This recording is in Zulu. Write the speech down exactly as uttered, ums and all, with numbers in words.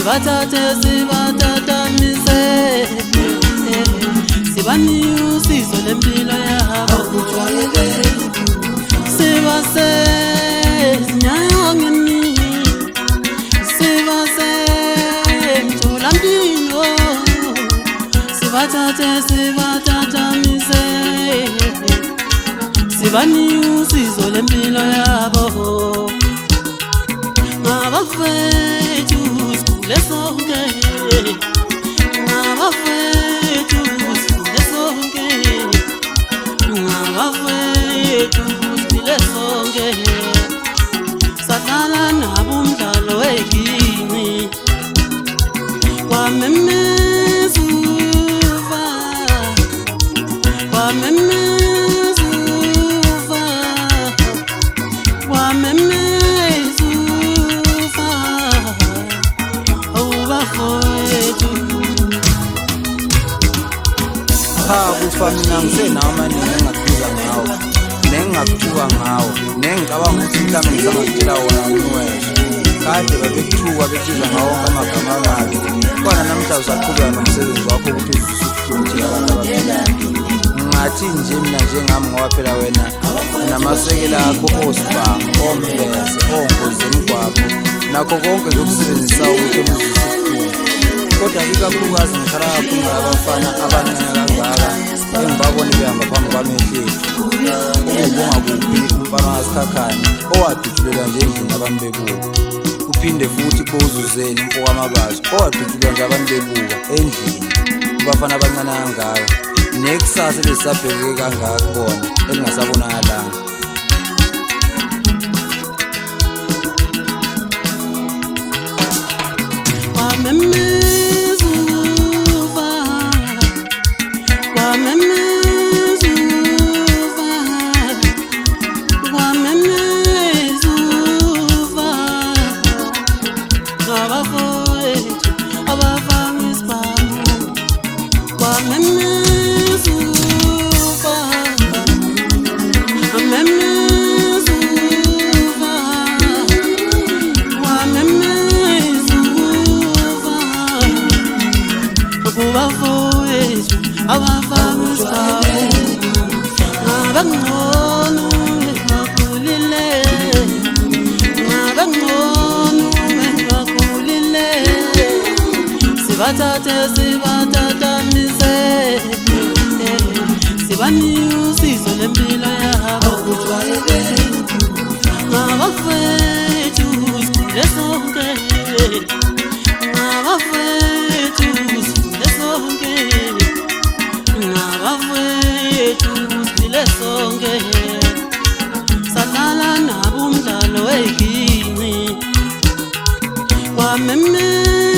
sibathathe sibatatamise sibanika usizo lempilo yabo sibase nyangeni sibase mtholampilo sibathathe sibatatamise sibanika usizo lempilo yabo ngabafethu sikule sonke ngabafethu sikule sonke ngabafethu sikule sonke sadlala nabo umdlalo wegini wamemezuva wamemezuva wamemezuva awubafethu cha kufa mina ngisenawo amaningi engakhuza ngawo nengingakuthuka ngawo nengicabanga ukuthi mhlawumbe ngizangakutshela wona umweshe kade babekuthuka betiza ngawo amagama amabi kwana namhla usaqhubeka nomsebenzi wakho ukuthi uzusufundile abantu abaphilayo ngathi nje mina njengami ngoba phela wena namasekela akho osibanga ombese ongoze emgwaqo nakho konke zokusebenzisa ukuthi umuzisifune kodwa ikakhulukazi ngikhala kakhulu abafana abancane kangaka engibabona behamba phambi kwamehleli ubonga kuphi umfana wasikhakhane owadudulela nje endlini abantu bebuka uphinde futhi bozuzeni umfoko amabazi owadudulela nje abantu bebuka endlini kubafana abancane kangaka nekusasa lesabheke kangaka kubona elingasabonakalanga wamemezuva wamemezuva wamemezuva ngabafowethu abafanga isibhamu wamemezuva wamemezuva wamemezuva kubafowethu abafanga isibhamu ngabangcono bakhulile ngabangcono bakhulile sibathathe sibatatamise sibanika usizo lempilo yabo ngabafethu sikule sonke ngabafethu sikule sonke ngabafethu sikule sonke sadlala nabo umdlalo wegini wameme